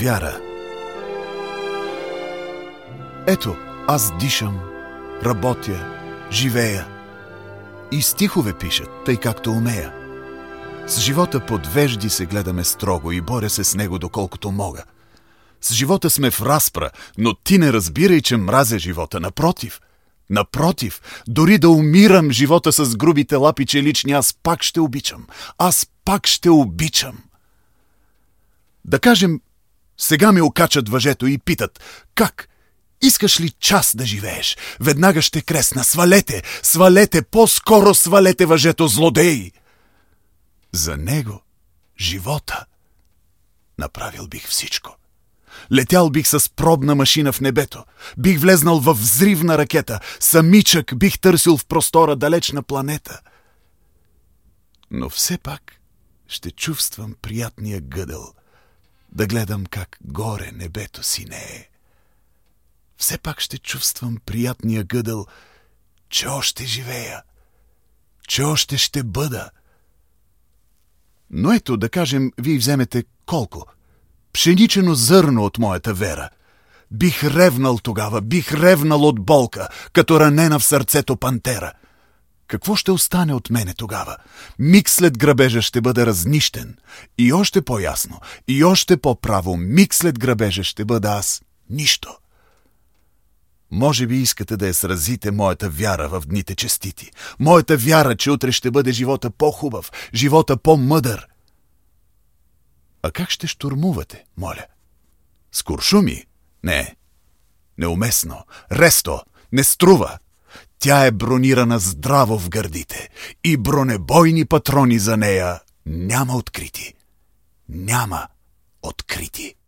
вяра. Ето, аз дишам, работя, живея. И стихове пишат, тъй както умея. С живота под вежди се гледаме строго и боря се с него доколкото мога. С живота сме в разпра, но ти не разбирай, че мразя живота. Напротив, дори да умирам живота с грубите лапи лични, аз пак ще обичам. Аз пак ще обичам. Да кажем, сега ме окачат въжето и питат: как? Искаш ли час да живееш? Веднага ще кресна: свалете, по-скоро свалете въжето, злодеи! За него, живота, направил бих всичко. Летял бих с пробна машина в небето, бих влезнал във взривна ракета, самичък бих търсил в простора далечна планета. Но все пак ще чувствам приятния гъдъл, да гледам как горе небето синее. Все пак ще чувствам приятния гъдъл, че още живея, че още ще бъда. Но ето, да кажем, вие вземете колко? Пшеничено зърно от моята вера. Бих ревнал тогава, бих ревнал от болка, като ранена в сърцето пантера. Какво ще остане от мене тогава? Миг след грабежа ще бъда разнищен. И още по-ясно, и още по-право, миг след грабежа ще бъда аз нищо. Може би искате да я сразите моята вяра в дните честити. Моята вяра, че утре ще бъде живота по-хубав, живота по-мъдър. А как ще щурмувате, моля? С куршуми? Не. Неуместно. Ресто. Не струва. Тя е бронирана здраво в гърдите и бронебойни патрони за нея няма открити. Няма открити.